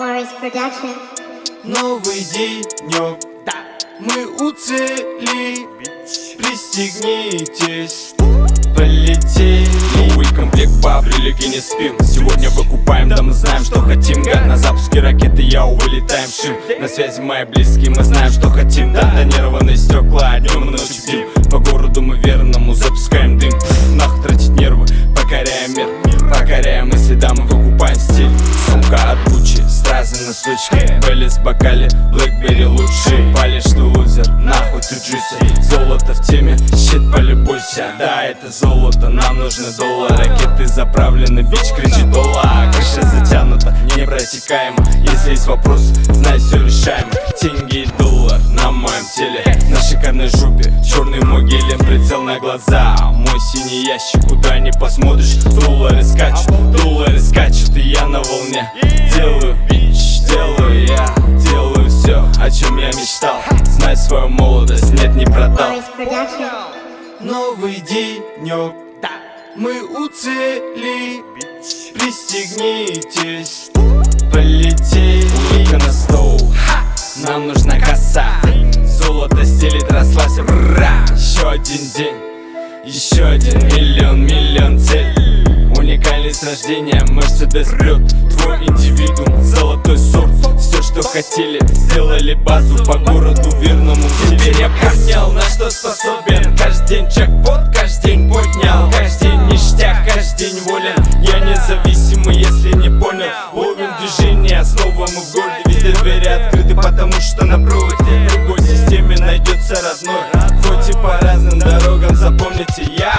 Morris Production. Новый денек, мы у цели, пристегнитесь, полетели. Новый комплект по апрелике не спим. Сегодня выкупаем, да мы знаем, что хотим. Гад на запуске ракеты, яу, вылетаем в шим. На связи мои близкие, мы знаем, что хотим. Да, тонированные стекла, днем и ночью бдим. По городу мы верному запускаем дым. Нахуй тратить нервы, покоряем мир. Покоряем мысли, да, мы выкупаем стиль. Сумка от Gucci, стразы на сучке, Беллис в бокале, Блэкберри лучший. Палишь ты лузер, нахуй ты джуси. Золото в теме, щит полюбуйся. Да, это золото, нам нужны доллары. Ракеты заправлены, бич кричит доллар. Крыша затянута, непротекаемо. Если есть вопрос, знай, все решаемо. Деньги и доллар на моем теле, на шикарной жопе, черный могилен, прицел на глаза. Мой синий ящик, куда не посмотришь, доллары скачут, и я на волне. Делаю, я делаю все, о чем я мечтал. Знай свою молодость, нет, не продал. Morris Production. Новый денек, мы у цели, пристегнитесь, полетели. Улыбка на стол, нам нужна коса. Золото стелит, расслабься, бра. Еще один день, еще один миллион цель. Уникальность рождения, Мерседес блюд. Твой индивидуум, золотой сорт. Все, что хотели, сделали базу по городу верному. Теперь я понял, на что способен. Каждый день джекпот, каждый день поднял. Каждый день ништяк, каждый день волен. Я независимый, если не понял. Ловим движение, снова мы в городе. Везде двери открыты, потому что на проводе. В любой системе найдется родной. Хоть и по разным дорогам, запомните, я